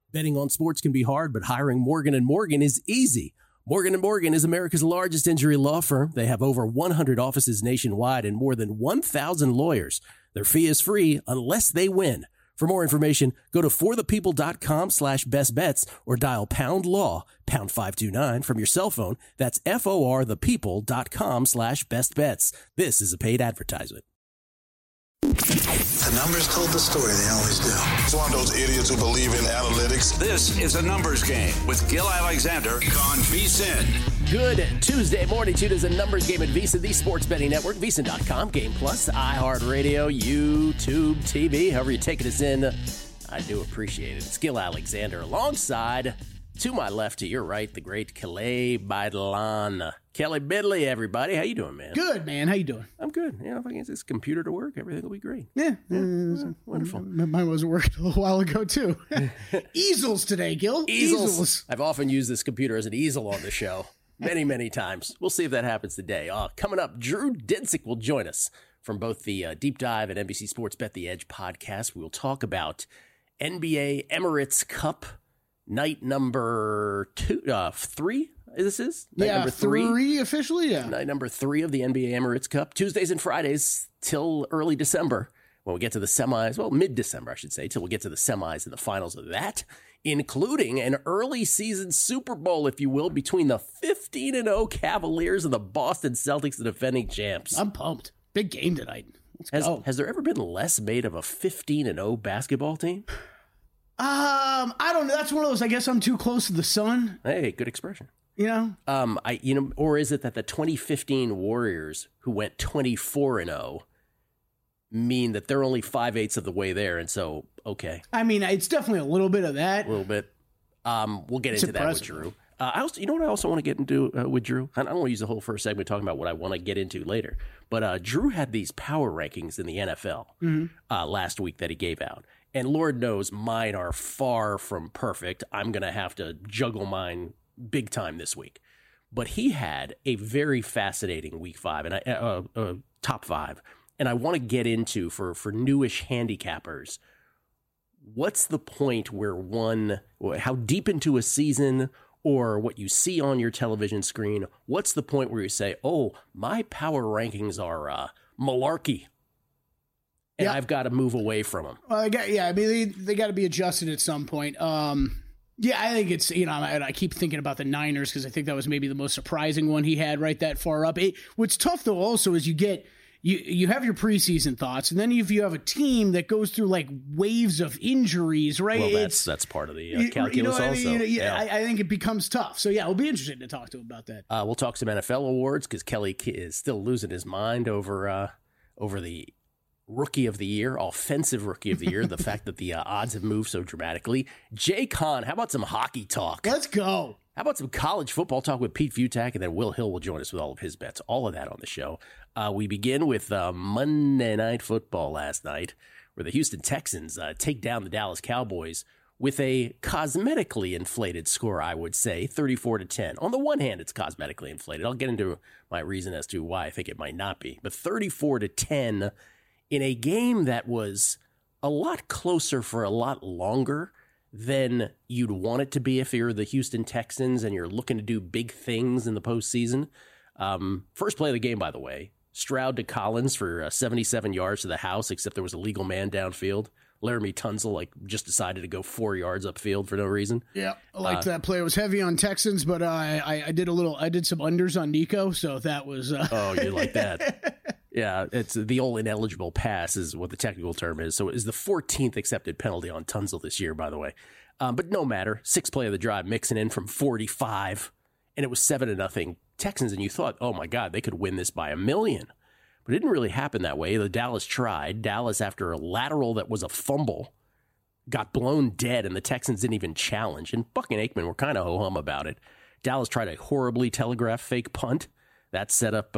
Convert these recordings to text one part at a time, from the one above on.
Betting on sports can be hard, but hiring Morgan & Morgan is easy. Morgan & Morgan is America's largest injury law firm. They have over 100 offices nationwide and more than 1,000 lawyers. Their fee is free unless they win. For more information, go to forthepeople.com/bestbets or dial #law, #529 from your cell phone. That's forthepeople.com/bestbets. This is a paid advertisement. The numbers told the story. They always do. It's one of those idiots who believe in analytics. This is a numbers game with Gil Alexander on VSiN. Good Tuesday morning. Tune is a numbers game at VSiN, the sports betting network, VSiN.com, Game Plus, iHeartRadio, YouTube, TV, however you're taking us in. I do appreciate it. It's Gil Alexander alongside, to my left, to your right, the great Kelly Bidlan. Kelly Bidley, everybody. How you doing, man? Good, man. How you doing? I'm good. You know, if I can get this computer to work, everything will be great. Yeah. Wonderful. Mine wasn't working a little while ago, too. Easels today, Gil. Easels. I've often used this computer as an easel on the show. Many, many times. We'll see if that happens today. Coming up, Drew Dinsick will join us from both the Deep Dive and NBC Sports Bet the Edge podcast. We will talk about NBA Emirates Cup night number 3. This is night number 3 officially. Yeah, night number 3 of the NBA Emirates Cup. Tuesdays and Fridays till early December when we get to the semis. Well, mid-December, I should say, till we get to the semis and the finals of that, including an early season Super Bowl, if you will, between the 15-0 Cavaliers and the Boston Celtics, the defending champs. I'm pumped. Big game tonight. Let's go. Has there ever been less made of a 15-0 basketball team? I don't know. That's one of those. I guess I'm too close to the sun. Hey, good expression. You know, or is it that the 2015 Warriors, who went 24-0, mean that they're only 5/8 of the way there, and so okay. I mean, it's definitely a little bit of that. A little bit. We'll get into that with Drew. I also want to get into with Drew. I don't want to use the whole first segment talking about what I want to get into later. But Drew had these power rankings in the NFL last week that he gave out. And Lord knows mine are far from perfect. I'm going to have to juggle mine big time this week. But he had a very fascinating week 5 and top 5. And I want to get into for newish handicappers. What's the point where how deep into a season or what you see on your television screen, what's the point where you say, oh, my power rankings are malarkey? And I've got to move away from them. Well, they got to be adjusted at some point. I think it's, I keep thinking about the Niners because I think that was maybe the most surprising one he had right that far up. What's tough, though, also is you have your preseason thoughts, and then if you have a team that goes through like waves of injuries, right? Well, that's part of the calculus also. I think it becomes tough. So, it'll be interesting to talk to him about that. We'll talk some NFL awards because Kelly is still losing his mind over the Rookie of the Year, offensive Rookie of the Year, the fact that the odds have moved so dramatically. Jay Kahn, how about some hockey talk? Let's go. How about some college football talk with Pete Futak, and then Will Hill will join us with all of his bets. All of that on the show. We begin with Monday Night Football last night, where the Houston Texans take down the Dallas Cowboys with a cosmetically inflated score, I would say, 34-10. On the one hand, it's cosmetically inflated. I'll get into my reason as to why I think it might not be. But 34-10 in a game that was a lot closer for a lot longer than you'd want it to be if you're the Houston Texans and you're looking to do big things in the postseason. First play of the game, by the way, Stroud to Collins for 77 yards to the house, except there was a legal man downfield. Laramie Tunsil just decided to go 4 yards upfield for no reason. Yeah, I liked that play. It was heavy on Texans, but I did some unders on Nico, so that was. Oh, you like that? Yeah, it's the old ineligible pass is what the technical term is. So it is the 14th accepted penalty on Tunsil this year, by the way. But no matter. 6th play of the drive, Mixon in from 45, and it was 7-0 Texans. And you thought, oh my God, they could win this by 1,000,000. But it didn't really happen that way. The Dallas tried. Dallas, after a lateral that was a fumble, got blown dead, and the Texans didn't even challenge. And Buck and Aikman were kind of ho-hum about it. Dallas tried a horribly telegraphed fake punt. That set up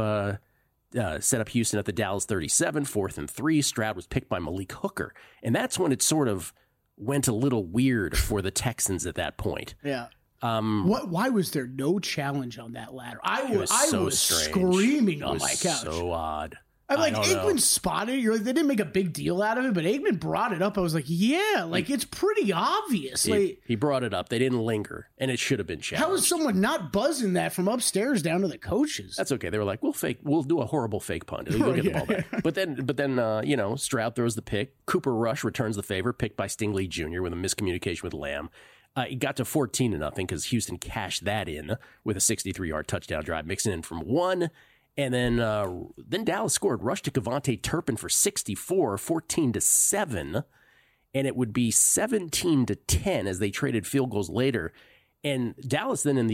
Houston at the Dallas 37, 4th and 3. Stroud was picked by Malik Hooker. And that's when it sort of went a little weird for the Texans at that point. Yeah. Why was there no challenge on that ladder? I was so screaming on my couch. So odd. Aikman spotted it. You're like, they didn't make a big deal out of it, but Aikman brought it up. I was like, yeah, like it's pretty obvious. He brought it up. They didn't linger, and it should have been challenged. How is someone not buzzing that from upstairs down to the coaches? That's okay. They were like, we'll do a horrible fake punt. We'll get the ball back. But then, Stroud throws the pick. Cooper Rush returns the favor, picked by Stingley Jr. with a miscommunication with Lamb. It got to 14-0 because Houston cashed that in with a 63-yard touchdown drive, mixing in from one. And then Dallas scored. Rush to Kevontae Turpin for 64, 14-7. And it would be 17-10 as they traded field goals later. And Dallas then in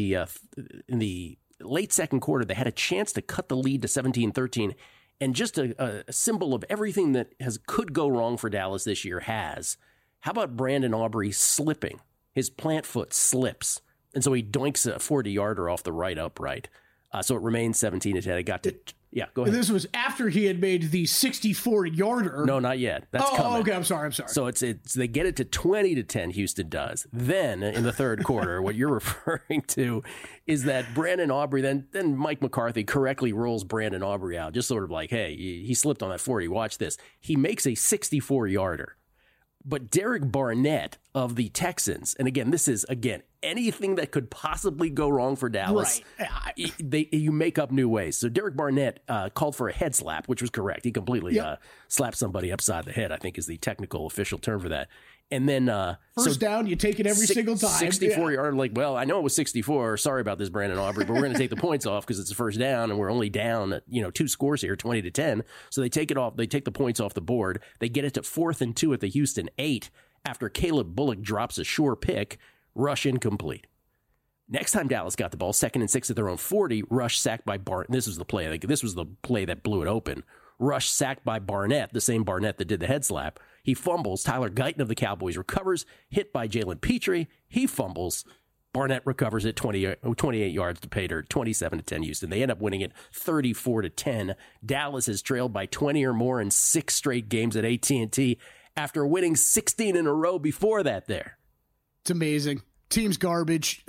the late second quarter, they had a chance to cut the lead to 17-13. And just a symbol of everything that could go wrong for Dallas this year has. How about Brandon Aubrey slipping? His plant foot slips. And so he doinks a 40-yarder off the right upright. So it remains 17-10. It got to go ahead. And this was after he had made the 64-yarder. No, not yet. That's coming. Oh, okay. I'm sorry. So it's they get it to 20-10. Houston does. Then in the third quarter, what you're referring to is that Brandon Aubrey. Then Mike McCarthy correctly rolls Brandon Aubrey out, just sort of like, hey, he slipped on that 40. Watch this. He makes a 64-yarder. But Derek Barnett of the Texans, and again, this is, anything that could possibly go wrong for Dallas, right. You make up new ways. So Derek Barnett called for a head slap, which was correct. He completely slapped somebody upside the head, I think is the technical official term for that. And then first down, you take it every single time. 64-yard, I know it was 64. Sorry about this, Brandon Aubrey, but we're going to take the points off because it's a first down, and we're only down, 2 scores here, 20-10. So they take it off. They take the points off the board. They get it to 4th and 2 at the Houston 8 after Caleb Bullock drops a sure pick. Rush incomplete. Next time Dallas got the ball, 2nd and 6 at their own 40. Rush sacked by Barnett. This was the play. This was the play that blew it open. Rush sacked by Barnett, the same Barnett that did the head slap. He fumbles. Tyler Guyton of the Cowboys recovers, hit by Jalen Petrie. He fumbles. Barnett recovers it 28 yards to pay dirt, 27-10 Houston. They end up winning it 34-10. Dallas has trailed by 20 or more in 6 straight games at AT&T after winning 16 in a row before that there. It's amazing. Team's garbage.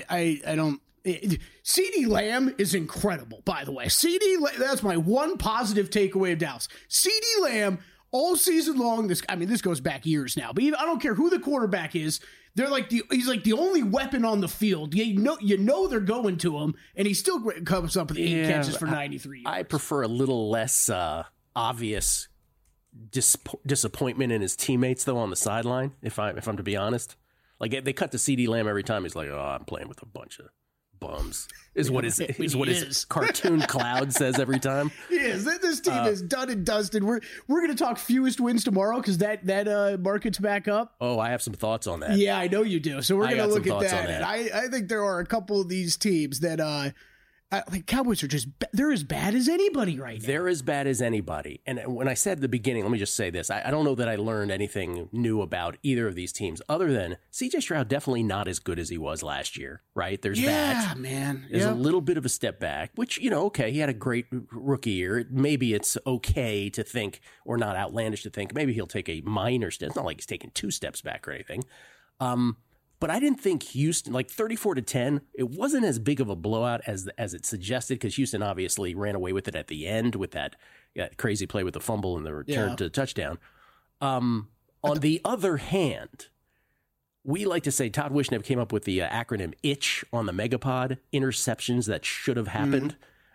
CeeDee Lamb is incredible, by the way. That's my one positive takeaway of Dallas. CeeDee Lamb, all season long, this goes back years now, but I don't care who the quarterback is. He's like the only weapon on the field. You know they're going to him, and he still comes up with 8 catches for 93 yards. I prefer a little less obvious disappointment in his teammates, though, on the sideline, if I'm to be honest. Like, they cut to CeeDee Lamb every time. He's like, I'm playing with a bunch of bums, is what his cartoon cloud says every time. He is. This team is done and dusted. We're going to talk fewest wins tomorrow because that market's back up. Oh, I have some thoughts on that. Yeah, I know you do. So we're going to look at that. And I think there are a couple of these teams that Cowboys are they're as bad as anybody right now. They're as bad as anybody. And when I said at the beginning, let me just say this. I don't know that I learned anything new about either of these teams other than C.J. Stroud definitely not as good as he was last year, right? There's that. Yeah, man. There's a little bit of a step back, which, he had a great rookie year. Maybe it's okay to think, or not outlandish to think, maybe he'll take a minor step. It's not like he's taking 2 steps back or anything. But I didn't think Houston, 34-10, it wasn't as big of a blowout as it suggested, because Houston obviously ran away with it at the end with that crazy play with the fumble and the return to touchdown. On the other hand, we like to say Todd Wishnev came up with the acronym ITCH on the Megapod, interceptions that should have happened.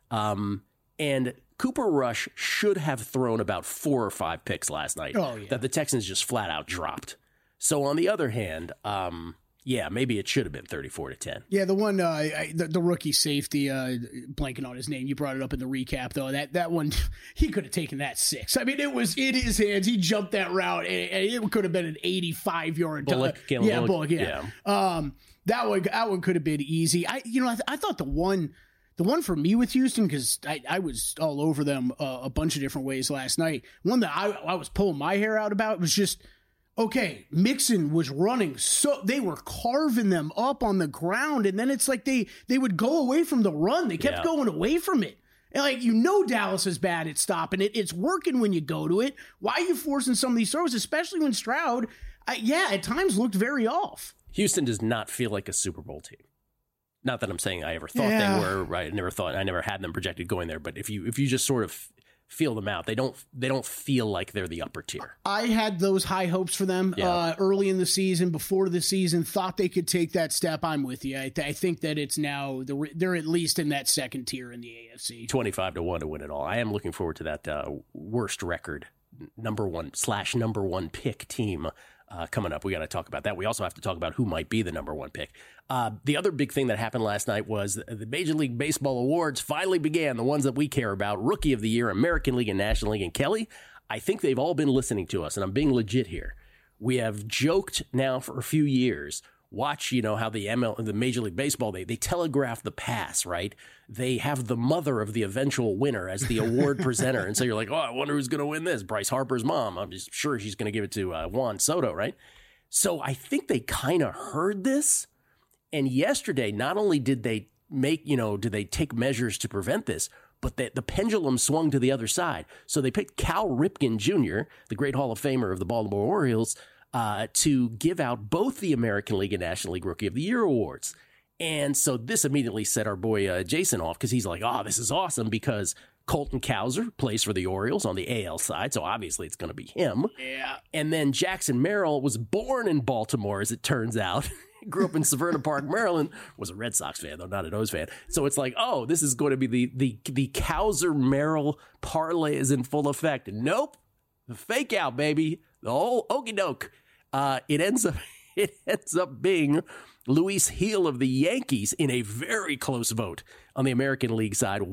And Cooper Rush should have thrown about 4 or 5 picks last night that the Texans just flat out dropped. So on the other hand, maybe it should have been 34-10. Yeah, the one, the rookie safety, blanking on his name. You brought it up in the recap, though. That one, he could have taken that 6. I mean, it was in his hands. He jumped that route, and it could have been an 85-yard Bullock. Bullock. That one could have been easy. I thought the one for me with Houston, because I was all over them a bunch of different ways last night. One that I was pulling my hair out about was just, okay, Mixon was running, so they were carving them up on the ground, and then it's like they would go away from the run. They kept going away from it. And Dallas is bad at stopping it. It's working when you go to it. Why are you forcing some of these throws, especially when Stroud, at times looked very off? Houston does not feel like a Super Bowl team. Not that I'm saying I ever thought they were. Right? I never had them projected going there. But if you just sort of feel them out. They don't feel like they're the upper tier. I had those high hopes for them early in the season, before the season, thought they could take that step. I'm with you. I think that it's now they're at least in that second tier in the AFC. 25-1 to win it all. I am looking forward to that worst record number one pick team coming up. We got to talk about that. We also have to talk about who might be the number one pick. The other big thing that happened last night was the Major League Baseball awards finally began, the ones that we care about: Rookie of the Year, American League and National League. And Kelly, I think they've all been listening to us, and I'm being legit here. We have joked now for a few years. Watch, how the Major League Baseball, they telegraph the pass, right? They have the mother of the eventual winner as the award presenter. And so you're like, oh, I wonder who's going to win this. Bryce Harper's mom. I'm just sure she's going to give it to Juan Soto, right? So I think they kind of heard this. And yesterday, not only did they did they take measures to prevent this, but the pendulum swung to the other side. So they picked Cal Ripken Jr., the great Hall of Famer of the Baltimore Orioles, to give out both the American League and National League Rookie of the Year awards. And so this immediately set our boy Jason off, because he's like, oh, this is awesome, because Colton Cowser plays for the Orioles on the AL side, so obviously it's going to be him. Yeah. And then Jackson Merrill was born in Baltimore, as it turns out. Grew up in Severna Park, Maryland. Was a Red Sox fan, though, not an O's fan. So it's like, oh, this is going to be the Cowser-Merrill parlay is in full effect. Nope. The fake out, baby. The whole okie doke. It ends up being Luis Gil of the Yankees in a very close vote on the American League side,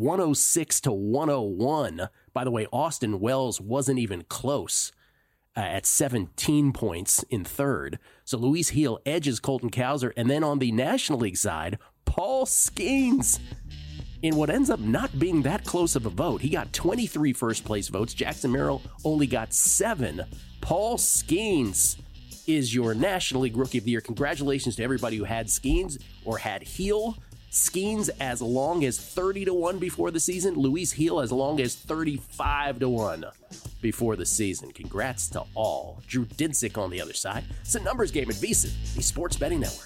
106-101. By the way, Austin Wells wasn't even close at 17 points in third. So Luis Gil edges Colton Cowser. And then on the National League side, Paul Skeens, in what ends up not being that close of a vote. He got 23 first-place votes. Jackson Merrill only got 7. Paul Skeens is your National League Rookie of the Year. Congratulations to everybody who had Skeens or had Gil. Skeens as long as 30-1 before the season. Luis Gil as long as 35-1 before the season. Congrats to all. Drew Dinsick on the other side. It's a numbers game at VSiN, the Sports Betting Network.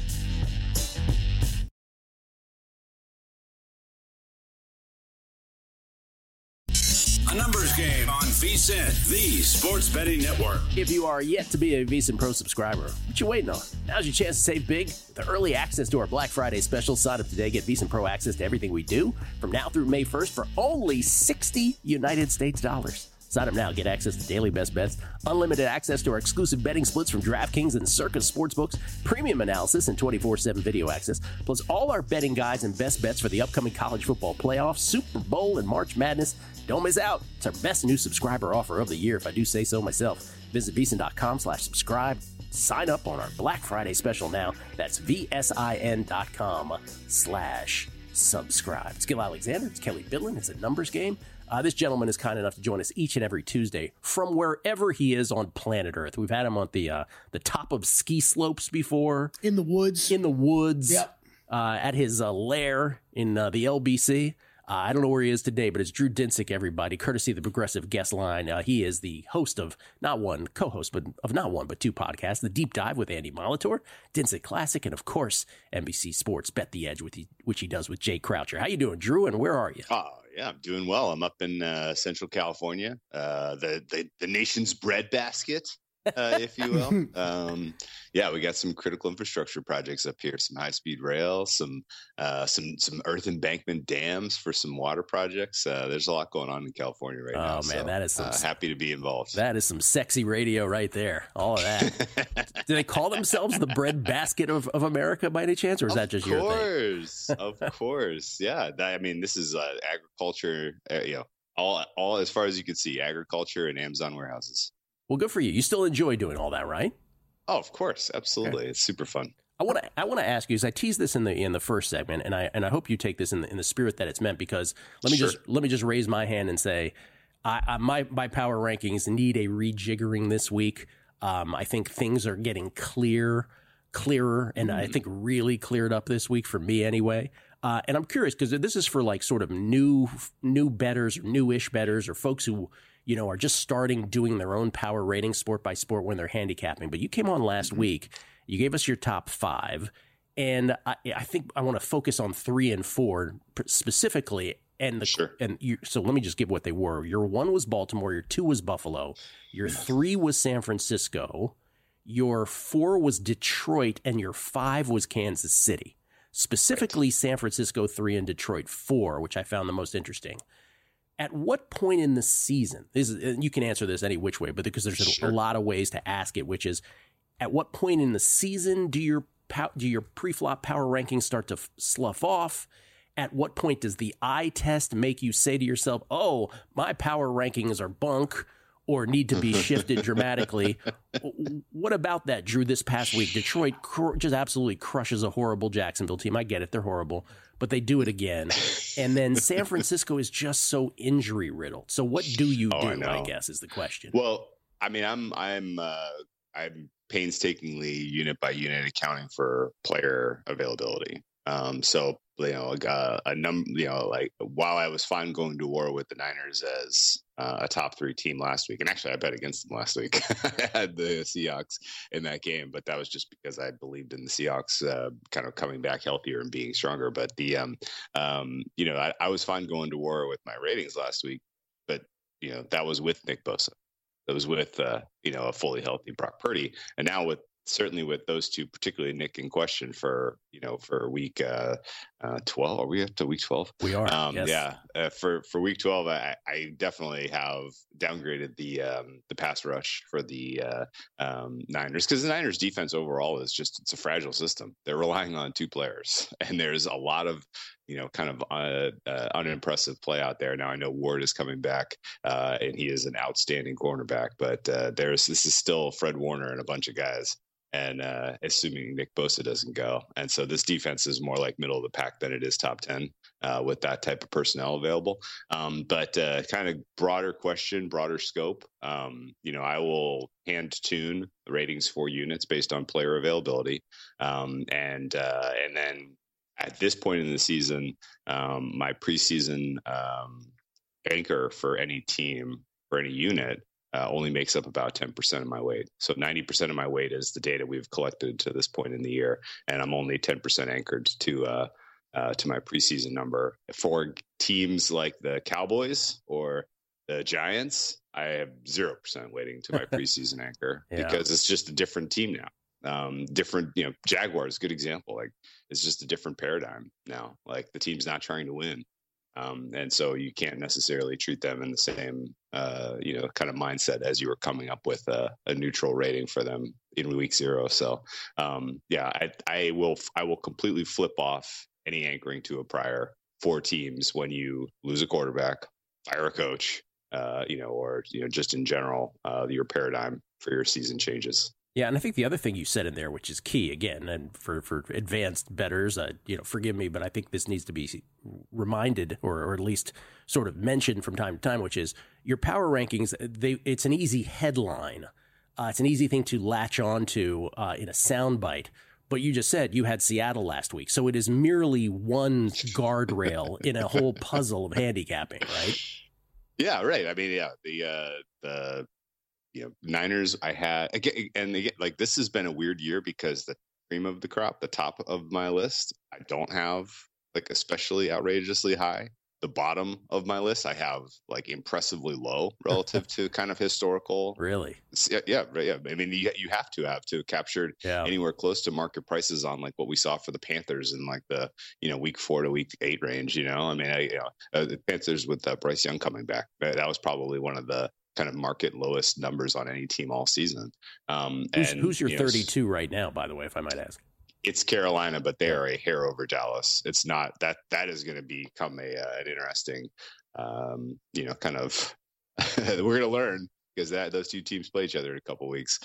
A numbers game on VSiN, the Sports Betting Network. If you are yet to be a VSiN Pro subscriber, what you waiting on? Now's your chance to save big with early access to our Black Friday special. Sign up today, get VSiN Pro access to everything we do from now through May 1st for only $60 United States dollars. Sign up now, get access to daily best bets, unlimited access to our exclusive betting splits from DraftKings and Circus Sportsbooks, premium analysis and 24/7 video access, plus all our betting guides and best bets for the upcoming college football playoffs, Super Bowl, and March Madness. Don't miss out. It's our best new subscriber offer of the year, if I do say so myself. Visit VSiN.com/subscribe. Sign up on our Black Friday special now. That's VSIN.com/subscribe. It's Gil Alexander. It's Kelly Bidlin. It's a numbers game. This gentleman is kind enough to join us each and every Tuesday from wherever he is on planet Earth. We've had him on the top of ski slopes before. In the woods. Yep. At his lair in the LBC. I don't know where he is today, but it's Drew Dinsick, everybody, courtesy of the Progressive Guest Line. He is the host of co-host, but of not one, but two podcasts, The Deep Dive with Andy Molitor, Dinsick Classic, and, of course, NBC Sports Bet the Edge, which he does with Jay Croucher. How you doing, Drew, and where are you? Yeah, I'm doing well. I'm up in Central California, the nation's breadbasket, if you will. We got some critical infrastructure projects up here, some high-speed rail, some earth embankment dams for some water projects. There's a lot going on in California right now. Oh, man, that is happy to be involved. That is some sexy radio right there. All of that. Do they call themselves the breadbasket of America by any chance, or is that just your thing? Of course. Yeah. This is agriculture, all as far as you can see, agriculture and Amazon warehouses. Well, good for you. You still enjoy doing all that, right? Oh, of course. Absolutely. Okay. It's super fun. I want to ask you, as I teased this in the first segment, and I hope you take this in the spirit that it's meant, because let me just raise my hand and say, my power rankings need a rejiggering this week. I think things are getting clearer, and I think really cleared up this week for me anyway. And I'm curious, because this is for like sort of new bettors, or newish bettors, or folks who are just starting doing their own power rating sport by sport when they're handicapping. But you came on last week. You gave us your top 5. And I think I want to focus on 3 and 4 specifically. And Sure. So let me just give what they were. Your 1 was Baltimore, your 2 was Buffalo, your 3 was San Francisco, your 4 was Detroit, and your 5 was Kansas City. Specifically, San Francisco 3 and Detroit 4, which I found the most interesting. At what point in the season, you can answer this any which way, but because there's a lot of ways to ask it, which is, at what point in the season do your pre-flop power rankings start to slough off? At what point does the eye test make you say to yourself, oh, my power rankings are bunk or need to be shifted dramatically? What about that, Drew, this past week? Detroit just absolutely crushes a horrible Jacksonville team. I get it. They're horrible, but they do it again. And then San Francisco is just so injury riddled. So what do you do, I guess, is the question. Well, I mean, I'm painstakingly unit by unit accounting for player availability. So, a number, like while I was fine going to war with the Niners as a top 3 team last week, and actually I bet against them last week. I had the Seahawks in that game, but that was just because I believed in the Seahawks kind of coming back healthier and being stronger. But I was fine going to war with my ratings last week, but that was with Nick Bosa. That was with a fully healthy Brock Purdy, and now certainly with those two, particularly Nick in question for week 12. Are we up to week 12? We are. Yes. Yeah. For week 12, I definitely have downgraded the pass rush for the Niners, because the Niners defense overall it's a fragile system. They're relying on 2 players, and there's a lot of kind of unimpressive play out there. Now I know Ward is coming back, and he is an outstanding cornerback, but this is still Fred Warner and a bunch of guys. And assuming Nick Bosa doesn't go. And so this defense is more like middle of the pack than it is top 10 with that type of personnel available. But kind of broader question, broader scope. I will hand tune the ratings for units based on player availability. And then at this point in the season, my preseason anchor for any team, for any unit, only makes up about 10% of my weight. So 90% of my weight is the data we've collected to this point in the year, and I'm only 10% anchored to my preseason number. For teams like the Cowboys or the Giants, I have 0% weighting to my preseason anchor because it's just a different team now. Different, Jaguars, good example. Like, it's just a different paradigm now. Like, the team's not trying to win. And so you can't necessarily treat them in the same, kind of mindset as you were coming up with a neutral rating for them in week 0. So, I will completely flip off any anchoring to a prior for teams when you lose a quarterback, fire a coach, or just in general, your paradigm for your season changes. Yeah, and I think the other thing you said in there, which is key again, and for advanced bettors, forgive me, but I think this needs to be reminded or at least sort of mentioned from time to time, which is your power rankings. It's an easy headline, it's an easy thing to latch on to in a soundbite. But you just said you had Seattle last week, so it is merely one guardrail in a whole puzzle of handicapping, right? Yeah, right. I mean, the Niners I had, and again, like, this has been a weird year because the cream of the crop, the top of my list, I don't have like especially outrageously high. The bottom of my list, I have like impressively low relative to kind of historical. Really? Yeah. I mean, you have to capture anywhere close to market prices on like what we saw for the Panthers in like the week 4 to week 8 range. The Panthers with Bryce Young coming back, that was probably one of the kind of market lowest numbers on any team all season. Who's your 32 right now, by the way, if I might ask? It's Carolina, but they are a hair over Dallas. It's not that is going to become an interesting, kind of we're going to learn because those two teams play each other in a couple of weeks.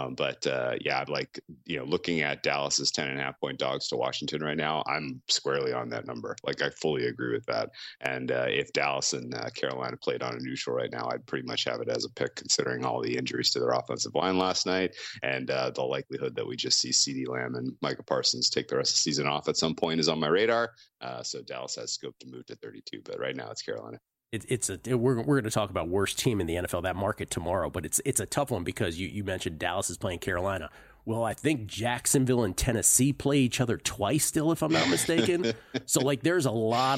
I'd like, looking at Dallas's 10.5-point dogs to Washington right now, I'm squarely on that number. Like, I fully agree with that. And if Dallas and Carolina played on a neutral right now, I'd pretty much have it as a pick, considering all the injuries to their offensive line last night and the likelihood that we just see CeeDee Lamb and Micah Parsons take the rest of the season off at some point is on my radar. So Dallas has scope to move to 32, but right now it's Carolina. We're going to talk about worst team in the NFL, that market, tomorrow, but it's a tough one because you mentioned Dallas is playing Carolina. Well, I think Jacksonville and Tennessee play each other twice still, if I'm not mistaken. So like there's a lot of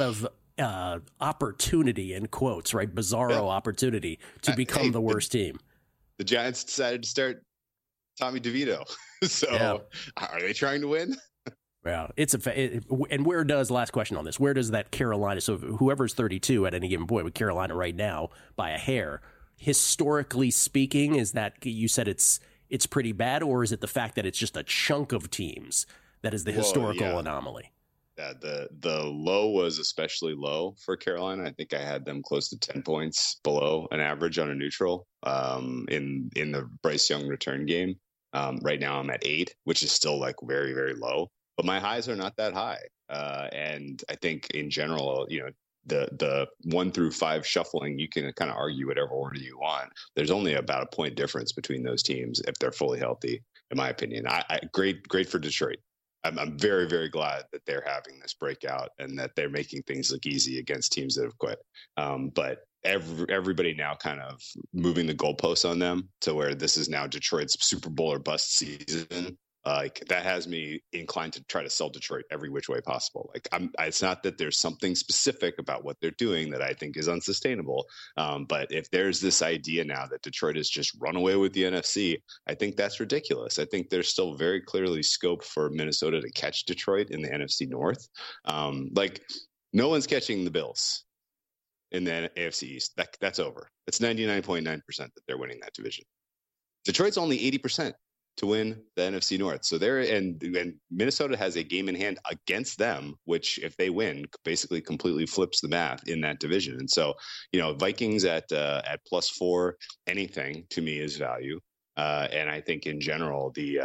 opportunity, in quotes, right? Bizarro opportunity to become the worst team. The Giants decided to start Tommy DeVito. So are they trying to win? Yeah, and where does, last question on this, where does that Carolina, so whoever's 32 at any given point with Carolina right now by a hair, historically speaking, is that, you said it's pretty bad, or is it the fact that it's just a chunk of teams that is the historical anomaly? Yeah, the low was especially low for Carolina. I think I had them close to 10 points below an average on a neutral in the Bryce Young return game. Right now I'm at 8, which is still like very, very low. But my highs are not that high. And I think in general, the 1 through 5 shuffling, you can kind of argue whatever order you want. There's only about a point difference between those teams if they're fully healthy, in my opinion. Great for Detroit. I'm very, very glad that they're having this breakout and that they're making things look easy against teams that have quit. But everybody now kind of moving the goalposts on them to where this is now Detroit's Super Bowl or bust season. That has me inclined to try to sell Detroit every which way possible. It's not that there's something specific about what they're doing that I think is unsustainable. But if there's this idea now that Detroit has just run away with the NFC, I think that's ridiculous. I think there's still very clearly scope for Minnesota to catch Detroit in the NFC North. No one's catching the Bills in the AFC East. That's over. It's 99.9% that they're winning that division. Detroit's only 80% to win the NFC North. So and Minnesota has a game in hand against them, which if they win, basically completely flips the math in that division. And so, Vikings at +4, anything to me is value. And I think in general, the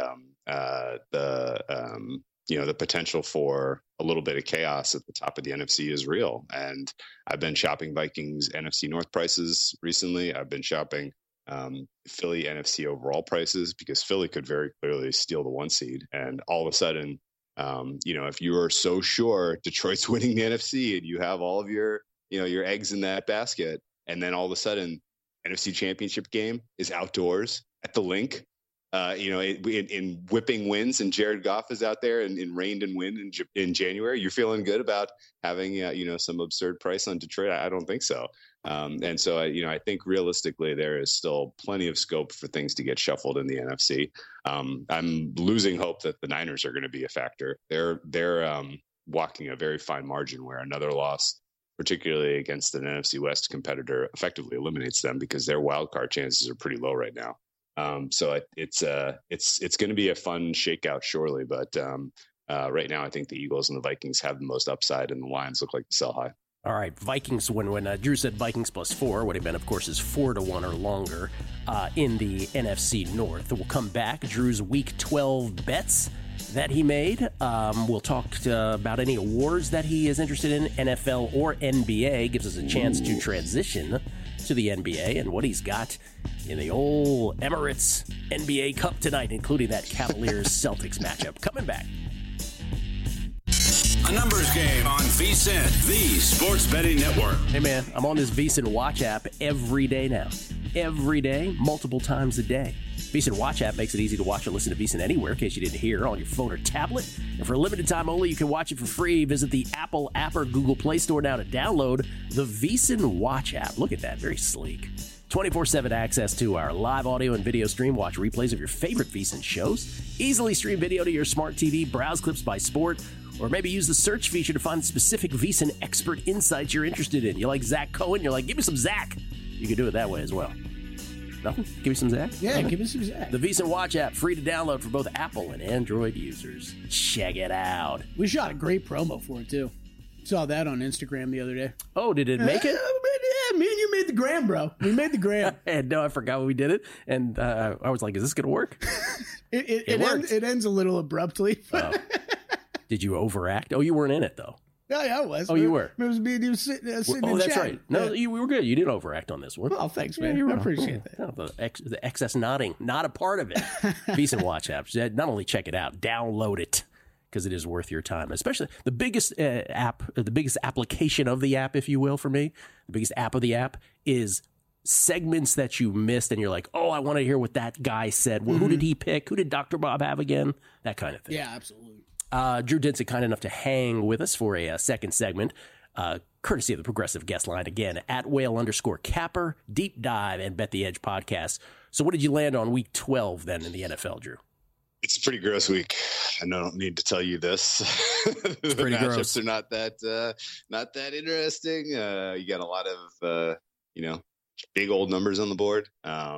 potential for a little bit of chaos at the top of the NFC is real. And I've been shopping Vikings NFC North prices recently. I've been shopping Philly NFC overall prices because Philly could very clearly steal the 1 seed. And all of a sudden, if you are so sure Detroit's winning the NFC and you have all of your eggs in that basket, and then all of a sudden NFC Championship game is outdoors at the Link, in whipping winds, and Jared Goff is out there in rain and wind in January, you're feeling good about having some absurd price on Detroit? I don't think so. And so I think realistically there is still plenty of scope for things to get shuffled in the NFC. I'm losing hope that the Niners are going to be a factor. They're walking a very fine margin where another loss, particularly against an NFC West competitor, effectively eliminates them because their wild card chances are pretty low right now. So it's going to be a fun shakeout, surely. But right now, I think the Eagles and the Vikings have the most upside, and the Lions look like to sell high. All right, Vikings. When Drew said Vikings +4, what he meant, of course, is 4-1 or longer in the NFC North. We'll come back. Drew's Week 12 bets that he made. We'll talk about any awards that he is interested in, NFL or NBA. Gives us a chance to transition to the NBA and what he's got in the old Emirates NBA Cup tonight, including that Cavaliers-Celtics matchup. Coming back. A numbers game on VSiN, the sports betting network. Hey, man, I'm on this VSiN Watch app every day now. Every day, multiple times a day. VSiN Watch app makes it easy to watch and listen to VSiN anywhere, in case you didn't hear, on your phone or tablet. And for a limited time only, you can watch it for free. Visit the Apple app or Google Play Store now to download the VSiN Watch app. Look at that, very sleek. 24/7 access to our live audio and video stream. Watch replays of your favorite VSiN shows. Easily stream video to your smart TV. Browse clips by sport. Or maybe use the search feature to find specific VSiN expert insights you're interested in. You like Zach Cohen? You're like, give me some Zach. You can do it that way as well. Nothing? Give me some Zach? Yeah, give me some Zach. The VSiN Watch app, free to download for both Apple and Android users. Check it out. We shot a great promo for it, too. Saw that on Instagram the other day. Oh, did it make it? Yeah, me and you made the gram, bro. We made the gram. No, I forgot we did it. And I was like, is this going to work? It ends a little abruptly. Did you overact? Oh, you weren't in it, though. Yeah, I was. Oh, you were? It was me and you sitting in that's chat. right. No, we were good. You didn't overact on this one. Oh, thanks, man. I appreciate that. No, the excess nodding, not a part of it. VSiN Watch apps. Not only check it out, download it, because it is worth your time. Especially the biggest the biggest application of the app, if you will, for me, the biggest app of the app is segments that you missed, and you're like, oh, I want to hear what that guy said. Well, who did he pick? Who did Dr. Bob have again? That kind of thing. Yeah, absolutely. Drew Dinsick, kind enough to hang with us for a second segment. courtesy of the Progressive Guest Line again, at @whale_capper, Deep Dive, and Bet the Edge podcast. So what did you land on week 12 then in the NFL, Drew? It's a pretty gross week. I don't need to tell you this. It's pretty gross. Matchups are not that interesting. You got a lot of big old numbers on the board.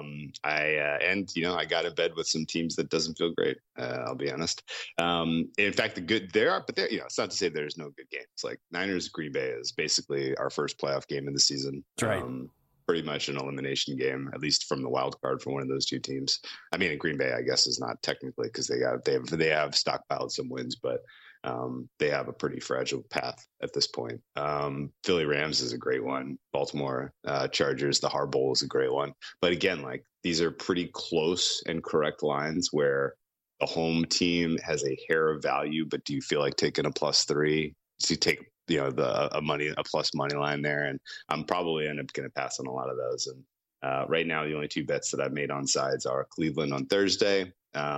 I got in bed with some teams that doesn't feel great. I'll be honest. In fact, it's not to say there's no good games. Like Niners Green Bay is basically our first playoff game of the season. That's right. Pretty much an elimination game, at least from the wild card for one of those two teams. I mean, Green Bay, I guess, is not technically because they have stockpiled some wins, but they have a pretty fragile path at this point. Philly Rams is a great one. Baltimore Chargers, the Har Bowl is a great one. But again, like these are pretty close and correct lines where the home team has a hair of value, but do you feel like taking a +3? So you take a plus money line there, and I'm probably end up going to pass on a lot of those. And right now, the only two bets that I've made on sides are Cleveland on Thursday.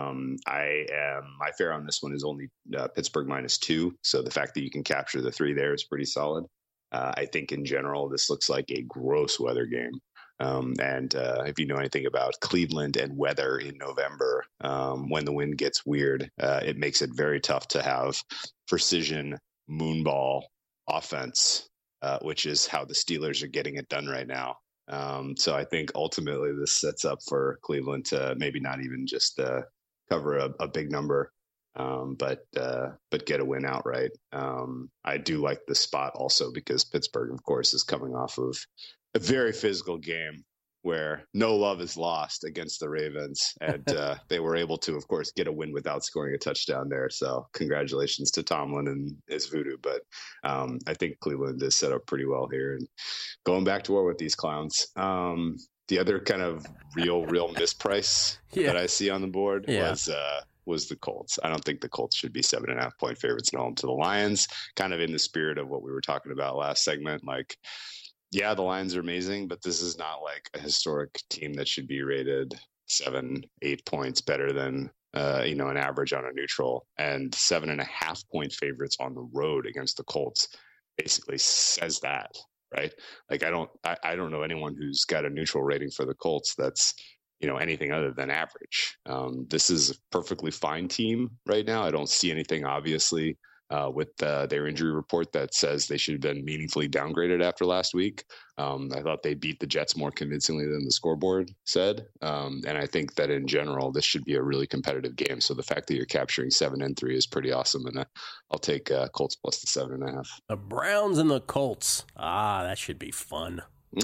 My fare on this one is only Pittsburgh -2, so the fact that you can capture the 3 there is pretty solid. I think in general, this looks like a gross weather game. And if you know anything about Cleveland and weather in November, when the wind gets weird, it makes it very tough to have precision moonball offense, which is how the Steelers are getting it done right now. So I think ultimately this sets up for Cleveland to maybe not even just cover a big number, but get a win outright. I do like this spot also because Pittsburgh, of course, is coming off of a very physical game where no love is lost against the Ravens. And they were able to, of course, get a win without scoring a touchdown there. So congratulations to Tomlin and his voodoo. But I think Cleveland is set up pretty well here. And going back to war with these clowns, the other kind of real misprice that I see on the board was the Colts. I don't think the Colts should be 7.5 point favorites at home to the Lions, kind of in the spirit of what we were talking about last segment. Like, yeah, the Lions are amazing, but this is not like a historic team that should be rated 7-8 points better than, an average on a neutral. And 7.5 point favorites on the road against the Colts basically says that, right? Like, I don't know anyone who's got a neutral rating for the Colts that's, anything other than average. This is a perfectly fine team right now. I don't see anything, obviously, with their injury report that says they should have been meaningfully downgraded after last week. I thought they beat the Jets more convincingly than the scoreboard said. And I think that in general, this should be a really competitive game. So the fact that you're capturing 7 and 3 is pretty awesome. And I'll take Colts plus the 7.5. The Browns and the Colts. That should be fun.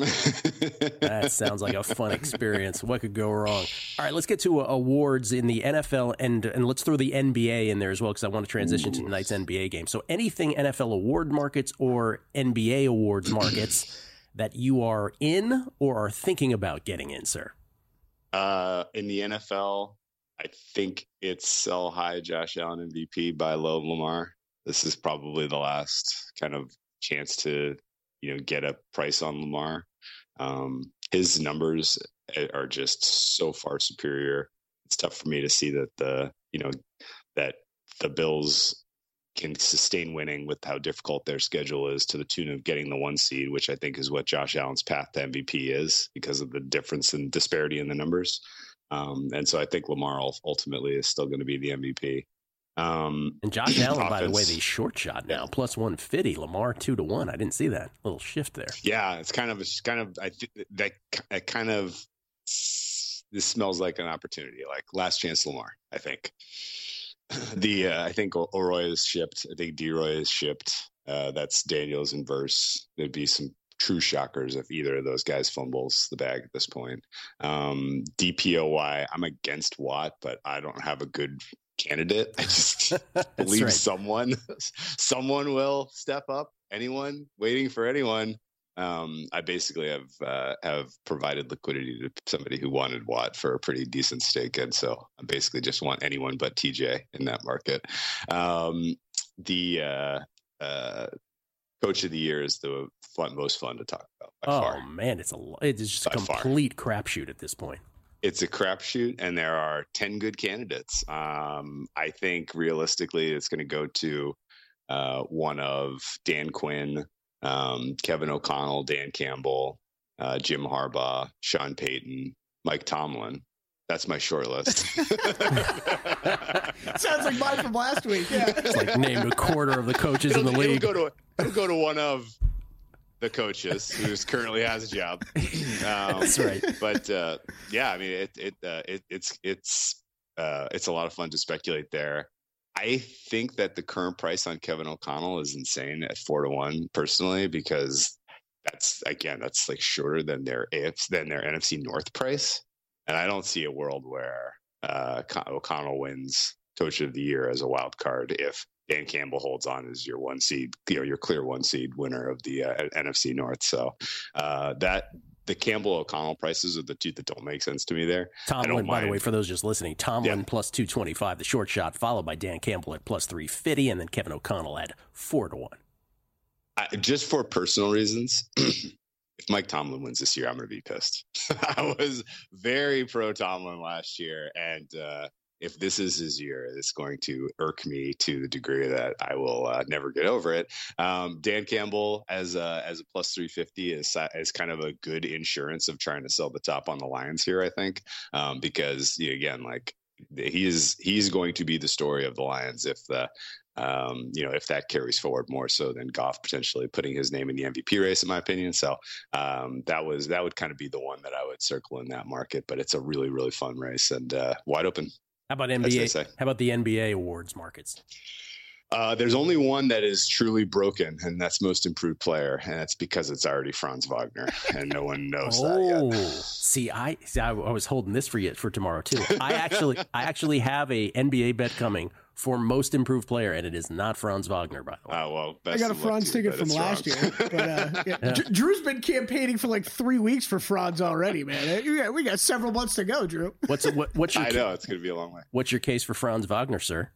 That sounds like a fun experience. What could go wrong? All right, let's get to awards in the NFL, and let's throw the NBA in there as well, because I want to transition to tonight's NBA game. So anything NFL award markets or NBA awards markets that you are in or are thinking about getting in, sir? In the NFL, I think it's Sell High Josh Allen MVP, Buy Low Lamar. This is probably the last kind of chance to get a price on Lamar. His numbers are just so far superior. It's tough for me to see that that the Bills can sustain winning with how difficult their schedule is, to the tune of getting the 1 seed, which I think is what Josh Allen's path to MVP is, because of the difference and disparity in the numbers. And so I think Lamar ultimately is still going to be the MVP. And Josh Allen, by the way, the short shot now, plus 150. Lamar 2-1. I didn't see that little shift there. Yeah, it's kind of. I think that kind of. This smells like an opportunity, like last chance Lamar. I think. I think O'Roy is shipped. I think D-Roy is shipped. That's Daniels and Verse. There'd be some true shockers if either of those guys fumbles the bag at this point. DPOY. I'm against Watt, but I don't have a good candidate. I just believe someone will step up. Anyone waiting for anyone. I basically have provided liquidity to somebody who wanted Watt for a pretty decent stake, and so I basically just want anyone but TJ in that market. The coach of the year is the most fun to talk about by far. Oh man, it's just a complete crapshoot at this point. It's a crapshoot, and there are 10 good candidates. I think realistically, it's going to go to one of Dan Quinn, Kevin O'Connell, Dan Campbell, Jim Harbaugh, Sean Payton, Mike Tomlin. That's my short list. Sounds like mine from last week. Yeah. It's like named a quarter of the coaches in the league. It'll go to one of the coaches who currently has a job. That's right. But yeah, I mean, it's a lot of fun to speculate there. I think that the current price on Kevin O'Connell is insane at 4-1 personally, because that's like shorter than their NFC North price. And I don't see a world where O'Connell wins Coach of the Year as a wild card if Dan Campbell holds on as your 1 seed, your clear 1 seed winner of the NFC North. So the Campbell O'Connell prices are the two that don't make sense to me there. Tomlin, by the way, for those just listening, Tomlin plus 225, the short shot, followed by Dan Campbell at plus 350, and then Kevin O'Connell at 4-1. Just for personal reasons. If Mike Tomlin wins this year, I'm going to be pissed. I was very pro Tomlin last year, and if this is his year, it's going to irk me to the degree that I will never get over it. Dan Campbell as a plus 350 is kind of a good insurance of trying to sell the top on the Lions here, I think, because again, like he's going to be the story of the Lions if if that carries forward more so than Goff potentially putting his name in the MVP race, in my opinion. So that would kind of be the one that I would circle in that market, but it's a really, really fun race and wide open. How about NBA? How about the NBA awards markets? There's only one that is truly broken, and that's most improved player, and that's because it's already Franz Wagner, and no one knows that yet. See, I was holding this for tomorrow too. I actually have a NBA bet coming for most improved player, and it is not Franz Wagner, by the way. Well, I got a Franz ticket from last year. But, yeah. Drew's been campaigning for like 3 weeks for Franz already, man. We got several months to go, Drew. What's your I know, it's going to be a long way. What's your case for Franz Wagner, sir?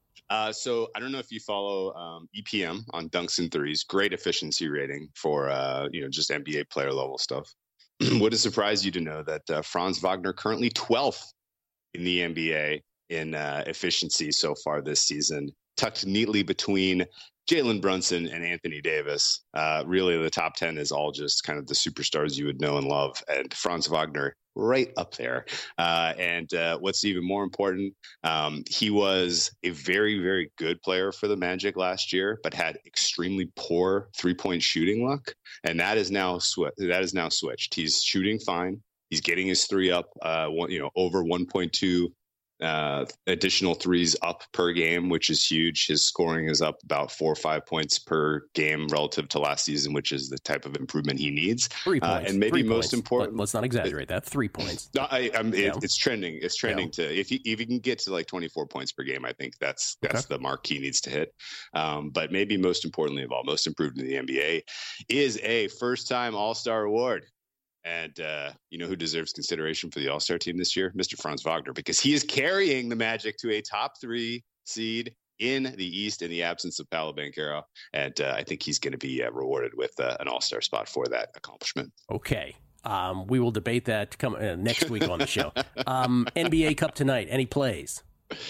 So I don't know if you follow EPM on dunks and threes. Great efficiency rating for just NBA player level stuff. Would it surprise you to know that Franz Wagner currently 12th in the NBA in efficiency so far this season, tucked neatly between Jalen Brunson and Anthony Davis. Really, the top 10 is all just kind of the superstars you would know and love, and Franz Wagner right up there. And what's even more important, he was a very, very good player for the Magic last year, but had extremely poor 3-point shooting luck, and that is now switched. He's shooting fine. He's getting his three up, over 1.2 additional threes up per game, which is huge. His scoring is up about 4 or 5 points per game relative to last season, which is the type of improvement he needs. 3 points, and maybe most important. Let's not exaggerate that. 3 points. No, it's trending. It's trending to if you can get to like 24 points per game, I think that's the mark he needs to hit. But maybe most importantly of all, most improved in the NBA is a first-time All-Star award. And who deserves consideration for the All-Star team this year? Mr. Franz Wagner, because he is carrying the Magic to a top 3 seed in the East in the absence of Paolo Banchero. And I think he's going to be rewarded with an All-Star spot for that accomplishment. Okay. We will debate that next week on the show. NBA Cup tonight. Any plays?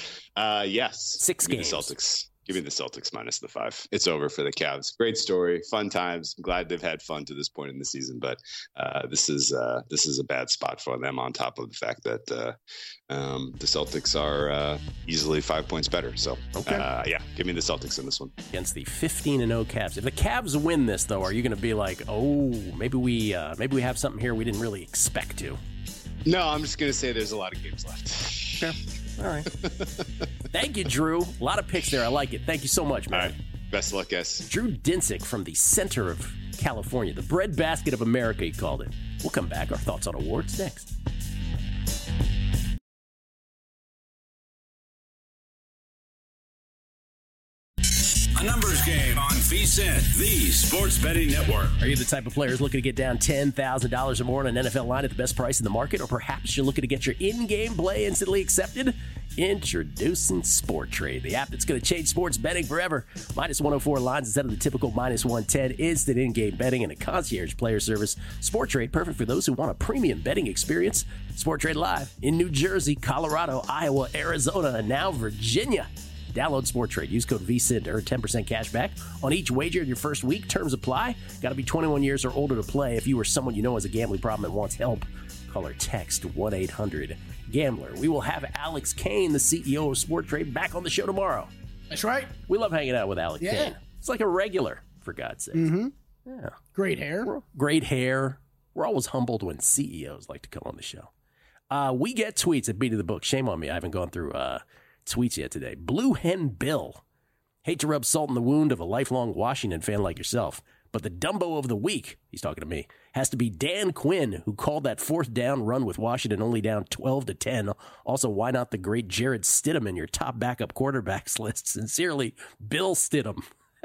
Yes. 6 games. Celtics. Give me the Celtics minus the 5. It's over for the Cavs. Great story, fun times. I'm glad they've had fun to this point in the season, but this is a bad spot for them. On top of the fact that the Celtics are easily 5 points better. So give me the Celtics in this one against the 15-0 Cavs. If the Cavs win this, though, are you going to be like, oh, maybe we have something here we didn't really expect to? No, I'm just going to say there's a lot of games left. Sure. All right. Thank you, Drew. A lot of picks there. I like it. Thank you so much, man. All right. Best of luck, guys. Drew Dinsick from the center of California, the breadbasket of America, he called it. We'll come back. Our thoughts on awards next. A numbers game on VSiN, the sports betting network. Are you the type of players looking to get down $10,000 or more on an NFL line at the best price in the market? Or perhaps you're looking to get your in-game play instantly accepted? Introducing Sporttrade, the app that's going to change sports betting forever. Minus 104 lines instead of the typical minus 110. Instant in-game betting and a concierge player service. Sporttrade, perfect for those who want a premium betting experience. Sporttrade live in New Jersey, Colorado, Iowa, Arizona, and now Virginia. Download Sport Trade. Use code VSIN to earn 10% cash back on each wager in your first week. Terms apply. Got to be 21 years or older to play. If you or someone you know has a gambling problem and wants help, call or text 1-800-GAMBLER. We will have Alex Kane, the CEO of Sport Trade, back on the show tomorrow. That's right. We love hanging out with Alex Kane. It's like a regular, for God's sake. Mm-hmm. Yeah. Great hair. Great hair. We're always humbled when CEOs like to come on the show. We get tweets at Beating the Book. Shame on me. I haven't gone through tweets yet today. Blue Hen Bill. Hate to rub salt in the wound of a lifelong Washington fan like yourself, but the Dumbo of the week, he's talking to me, has to be Dan Quinn, who called that fourth down run with Washington only down 12-10. Also, why not the great Jared Stidham in your top backup quarterbacks list? Sincerely, Bill Stidham.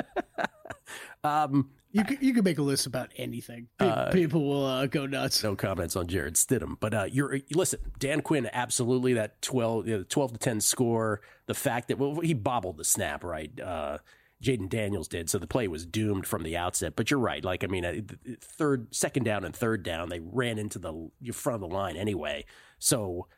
You could make a list about anything. People will go nuts. No comments on Jared Stidham, but listen, Dan Quinn, absolutely that 12-10 score. The fact that he bobbled the snap, right? Jaden Daniels did, so the play was doomed from the outset. But you're right. Like, I mean, second down and third down, they ran into the front of the line anyway. So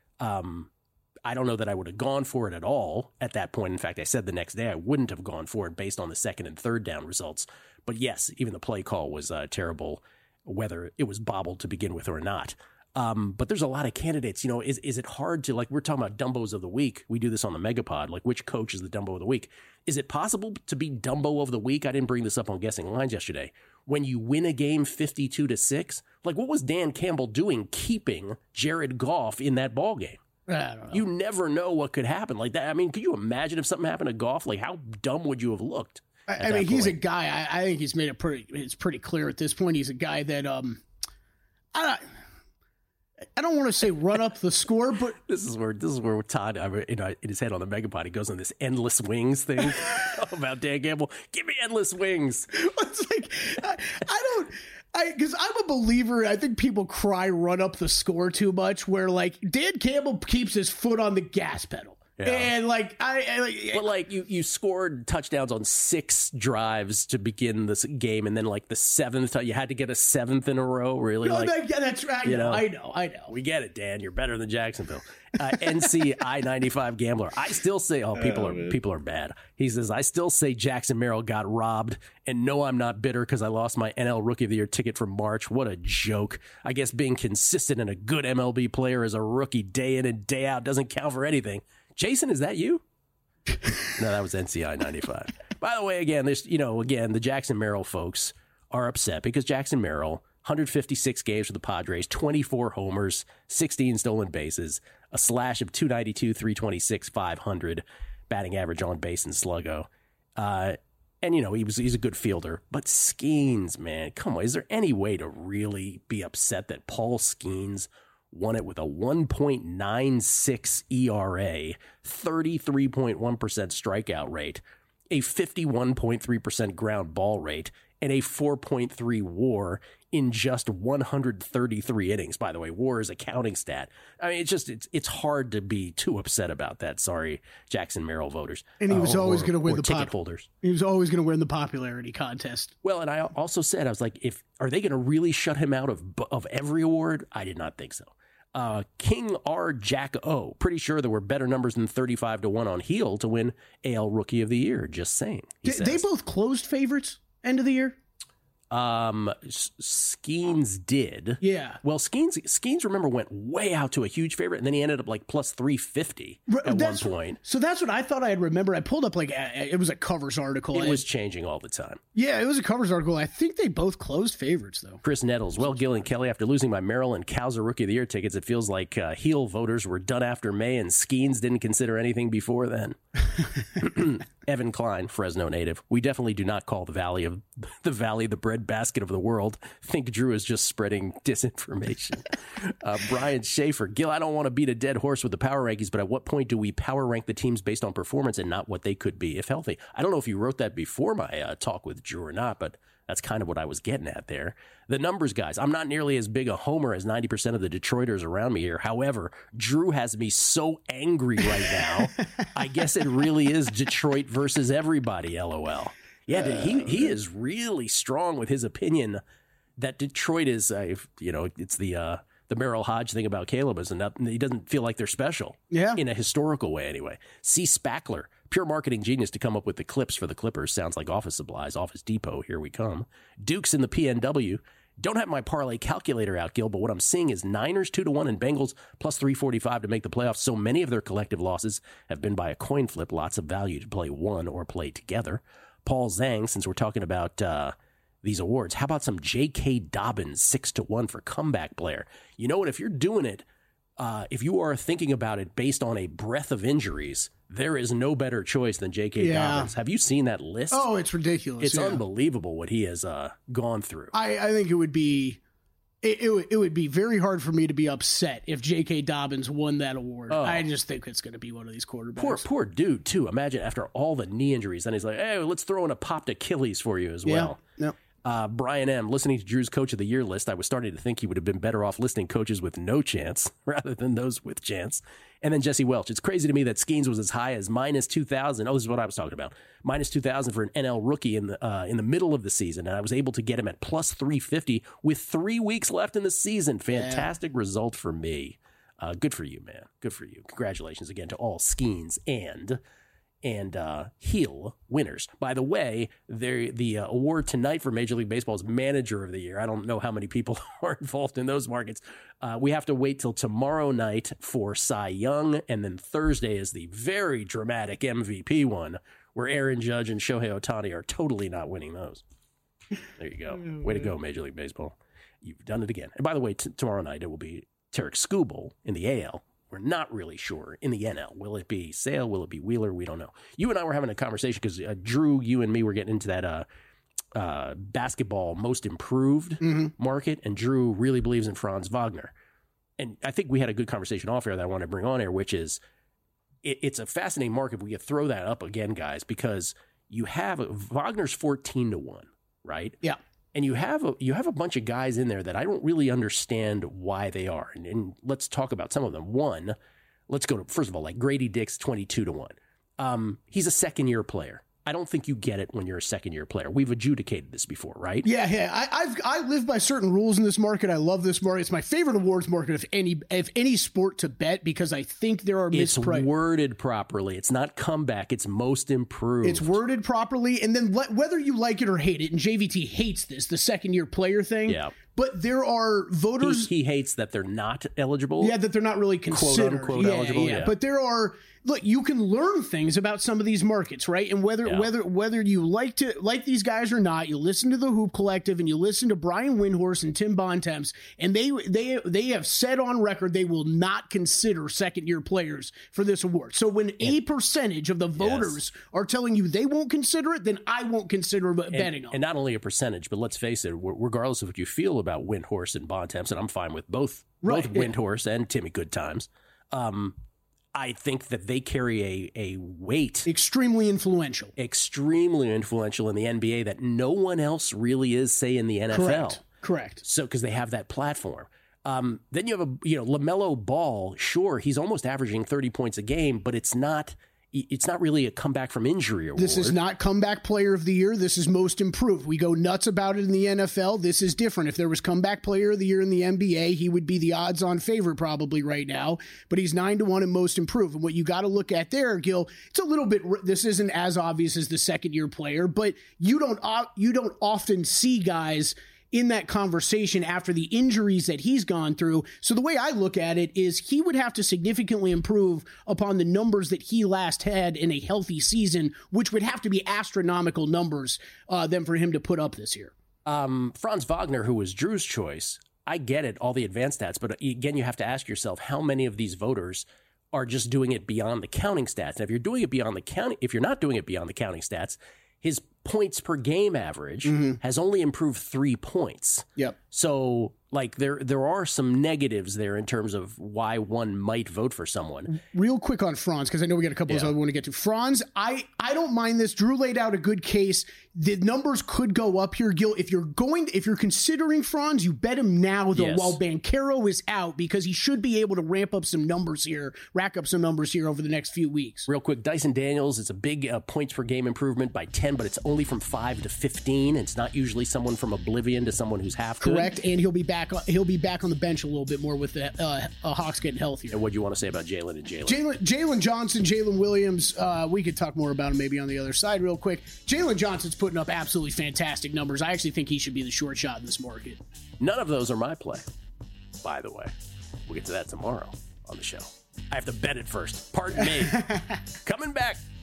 I don't know that I would have gone for it at all at that point. In fact, I said the next day I wouldn't have gone for it based on the second and third down results. But yes, even the play call was terrible, whether it was bobbled to begin with or not. But there's a lot of candidates. You know, is it hard to, like, we're talking about Dumbos of the week. We do this on the Megapod. Like, which coach is the Dumbo of the week? Is it possible to be Dumbo of the week? I didn't bring this up on Guessing Lines yesterday. When you win a game 52-6, like, what was Dan Campbell doing keeping Jared Goff in that ball game? I don't know. You never know what could happen like that. I mean, could you imagine if something happened to Goff? Like, how dumb would you have looked? I mean, he's a guy. I think he's made it it's pretty clear at this point. He's a guy that I don't want to say run up the score, but this is where Todd, in his head on the Megapod, he goes on this endless wings thing about Dan Campbell. Give me endless wings. It's like because I'm a believer. I think people cry run up the score too much. Where like Dan Campbell keeps his foot on the gas pedal. Yeah. And like you scored touchdowns on 6 drives to begin this game, and then like the 7th, you had to get a 7th in a row. Really? No, that's right. I know. We get it, Dan. You're better than Jacksonville. NC I-95 Gambler. I still say, people are bad. He says, I still say Jackson Merrill got robbed, and no, I'm not bitter because I lost my NL Rookie of the Year ticket from March. What a joke. I guess being consistent and a good MLB player as a rookie day in and day out doesn't count for anything. Jason, is that you? No, that was NCI 95. By the way, again, the Jackson Merrill folks are upset because Jackson Merrill, 156 games for the Padres, 24 homers, 16 stolen bases, a slash of 292, 326, 500, batting average on base and sluggo. And, he's a good fielder. But Skeens, man, come on. Is there any way to really be upset that Paul Skeens won it with a 1.96 ERA, 33.1% strikeout rate, a 51.3% ground ball rate, and a 4.3 WAR in just 133 innings? By the way, WAR is a counting stat. I mean, it's hard to be too upset about that. Sorry, Jackson Merrill voters. And he was always going to win the ticket holders. He was always going to win the popularity contest. Well, and I also said, I was like, are they going to really shut him out of every award? I did not think so. King R. Jack O. Pretty sure there were better numbers than 35-1 on Heel to win AL Rookie of the Year. Just saying. They both closed favorites end of the year? Skeens did. Yeah. Well, Skeens, remember, went way out to a huge favorite, and then he ended up like plus 350 at one point. So that's what I thought I had remembered. I pulled up it was a covers article. It was changing all the time. Yeah, it was a covers article. I think they both closed favorites, though. Chris Nettles. Well, Gil and Kelly, after losing my Merrill and Cowser Rookie of the Year tickets, it feels like Heel voters were done after May, and Skeens didn't consider anything before then. Evan Klein, Fresno native. We definitely do not call the valley the breadbasket of the world. Think Drew is just spreading disinformation. Brian Schaefer. Gil, I don't want to beat a dead horse with the power rankings, but at what point do we power rank the teams based on performance and not what they could be if healthy? I don't know if you wrote that before my talk with Drew or not, but that's kind of what I was getting at there. The numbers, guys. I'm not nearly as big a homer as 90% of the Detroiters around me here. However, Drew has me so angry right now. I guess it really is Detroit versus everybody, LOL. Yeah, he is really strong with his opinion that Detroit is, it's the Merrill Hodge thing about Caleb, and he doesn't feel like they're special. Yeah. In a historical way, anyway. C. Spackler. Pure marketing genius to come up with the clips for the Clippers. Sounds like Office Supplies, Office Depot. Here we come. Dukes in the PNW. Don't have my parlay calculator out, Gil, but what I'm seeing is Niners 2-1 and Bengals plus 345 to make the playoffs. So many of their collective losses have been by a coin flip. Lots of value to play one or play together. Paul Zhang, since we're talking about these awards, how about some J.K. Dobbins 6-1 for comeback player? You know what? If you're doing it, if you are thinking about it based on a breadth of injuries, there is no better choice than J.K. Dobbins. Have you seen that list? Oh, it's ridiculous. It's unbelievable what he has gone through. I think it would be very hard for me to be upset if J.K. Dobbins won that award. I just think it's going to be one of these quarterbacks. Poor dude, too. Imagine after all the knee injuries, then he's like, hey, let's throw in a popped Achilles for you as well. Yeah. Brian M., listening to Drew's Coach of the Year list, I was starting to think he would have been better off listing coaches with no chance rather than those with chance. And then Jesse Welch. It's crazy to me that Skeens was as high as minus 2,000. Oh, this is what I was talking about. Minus 2,000 for an NL rookie in the middle of the season. And I was able to get him at plus 350 with 3 weeks left in the season. Fantastic result for me. Good for you, man. Good for you. Congratulations again to all Skeens and Heel winners. By the way, the award tonight for Major League Baseball is Manager of the Year. I don't know how many people are involved in those markets. We have to wait till tomorrow night for Cy Young, and then Thursday is the very dramatic MVP one, where Aaron Judge and Shohei Ohtani are totally not winning those. There you go. Way to go, Major League Baseball. You've done it again. And by the way, tomorrow night it will be Tarek Skubal in the AL. We're not really sure in the NL. Will it be Sale? Will it be Wheeler? We don't know. You and I were having a conversation because Drew, you and me were getting into that basketball most improved market, and Drew really believes in Franz Wagner. And I think we had a good conversation off air that I want to bring on air, which is it's a fascinating market. If we could throw that up again, guys, because you have Wagner's 14-1, right? Yeah. And you have a bunch of guys in there that I don't really understand why they are. And let's talk about some of them. One, let's go to, first of all, like Grady Dick's 22-1. He's a second-year player. I don't think you get it when you're a second-year player. We've adjudicated this before, right? Yeah. I live by certain rules in this market. I love this market. It's my favorite awards market of any sport to bet because I think there are It's worded properly. It's not comeback. It's most improved. It's worded properly, and then whether you like it or hate it, and JVT hates this, the second-year player thing. Yeah. But there are voters. He hates that they're not eligible. Yeah, that they're not really considered. Quote, unquote, eligible. Yeah. But there are. Look, you can learn things about some of these markets, right? And whether you like these guys or not, you listen to the Hoop Collective and you listen to Brian Windhorst and Tim Bontemps, and they have said on record they will not consider second-year players for this award. So when a percentage of the voters are telling you they won't consider it, then I won't consider betting on it. And not only a percentage, but let's face it, regardless of what you feel about Windhorst and Bontemps, and I'm fine with both Windhorst and Timmy Goodtimes, I think that they carry a weight. Extremely influential in the NBA that no one else really is, say, in the NFL. Correct. So, because they have that platform. Then you have LaMelo Ball. Sure, he's almost averaging 30 points a game, but it's not really a comeback from injury award. This is not comeback player of the year. This is most improved. We go nuts about it in the NFL. This is different. If there was comeback player of the year in the NBA, he would be the odds-on favorite probably right now. But he's 9-1 and most improved. And what you got to look at there, Gil, it's a little bit. This isn't as obvious as the second-year player, but you don't often see guys in that conversation after the injuries that he's gone through. So the way I look at it is he would have to significantly improve upon the numbers that he last had in a healthy season, which would have to be astronomical numbers than for him to put up this year. Franz Wagner, who was Drew's choice, I get it, all the advanced stats, but again, you have to ask yourself how many of these voters are just doing it beyond the counting stats. And if you're doing it beyond the counting, if you're not doing it beyond the counting stats, his points per game average has only improved 3 points. Yep. So, like, there are some negatives there in terms of why one might vote for someone. Real quick on Franz, because I know we got a couple of others I want to get to. Franz, I don't mind this. Drew laid out a good case. The numbers could go up here, Gil. If you're considering Franz, you bet him now, though, while Banchero is out, because he should be able to rack up some numbers here over the next few weeks. Real quick, Dyson Daniels, it's a big points per game improvement by 10, but it's only from 5 to 15. It's not usually someone from oblivion to someone who's half good. Correct, and he'll be back back. He'll be back on the bench a little bit more with the Hawks getting healthier. And what do you want to say about Jalen and Jalen Johnson, Jalen Williams, we could talk more about him maybe on the other side real quick. Jalen Johnson's putting up absolutely fantastic numbers. I actually think he should be the short shot in this market. None of those are my play, by the way. We'll get to that tomorrow on the show. I have to bet it first. Pardon me. Coming back.